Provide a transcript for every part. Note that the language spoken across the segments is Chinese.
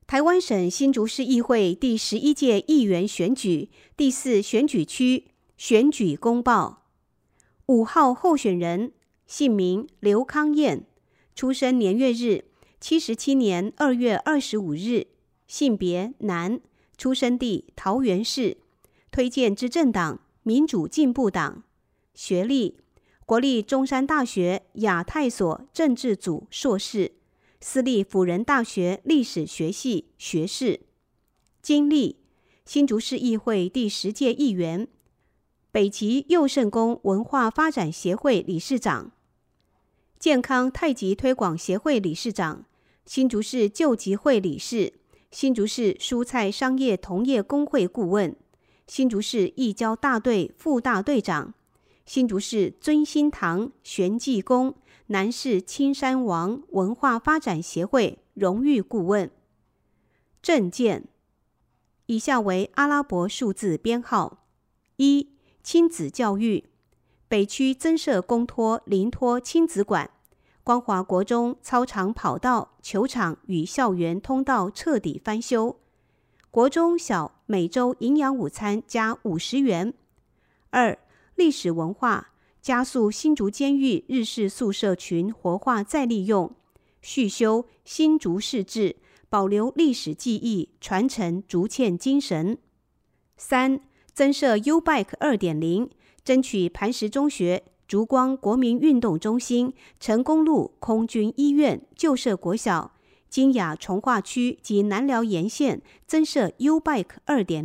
台湾省新竹市议会第11届议员选举第4选举区选举公报。5号候选人，姓名刘康燕，出生年月日77年2月25日，性别男，出生地桃园市，推荐之政党民主进步党，学历国立中山大学亚太所政治组硕士，私立辅仁大学历史学系学士。经历新竹市议会第10届议员，北极佑圣宫文化发展协会理事长，健康太极推广协会理事长，新竹市救急会理事，新竹市蔬菜商业同业工会顾问，新竹市义交大队副大队长，新竹市尊心堂玄济宫南市青山王文化发展协会荣誉顾问。政见以下为阿拉伯数字编号。1、亲子教育，北区增设公托临托亲子馆，光华国中操场跑道、球场与校园通道彻底翻修，国中小每周营养午餐加50元。2、历史文化，加速新竹监狱日式宿舍群活化再利用，续修新竹市志，保留历史记忆，传承竹堑精神。3、增设 U-Bike 2.0， 争取磐石中学、竹光国民运动中心、成功路空军医院、旧社国小、金雅重划区及南寮沿线增设 U-Bike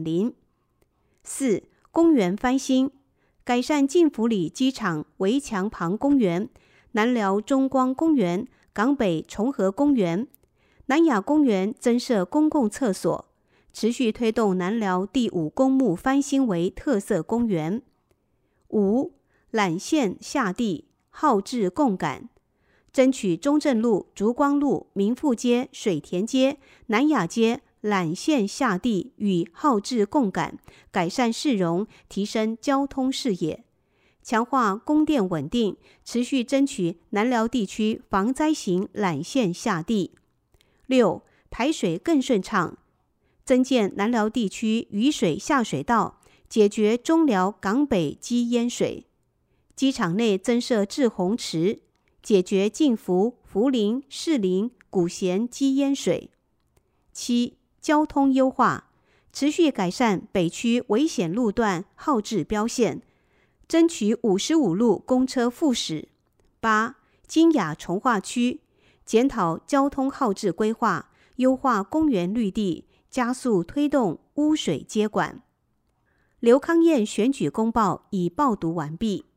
2.0。4、公园翻新，改善晋福里机场围墙旁公园、南寮中光公园、港北重和公园、南雅公园增设公共厕所，持续推动南寮第5公墓翻新为特色公园。5、揽线下地，号志共感，争取中正路、竹光路、民富街、水田街、南雅街揽线下地与号志共感，改善市容，提升交通视野，强化供电稳定，持续争取南寮地区防灾型揽线下地。6、排水更顺畅，增建南寮地区雨水下水道，解决中寮港北积淹水，机场内增设滞洪池，解决晋福、福林、士林、古贤积淹水。7、交通优化，持续改善北区危险路段号志标线，争取55路公车复驶。8、金雅重划区，检讨交通号志规划，优化公园绿地，加速推动污水接管。刘康燕选举公报已报读完毕。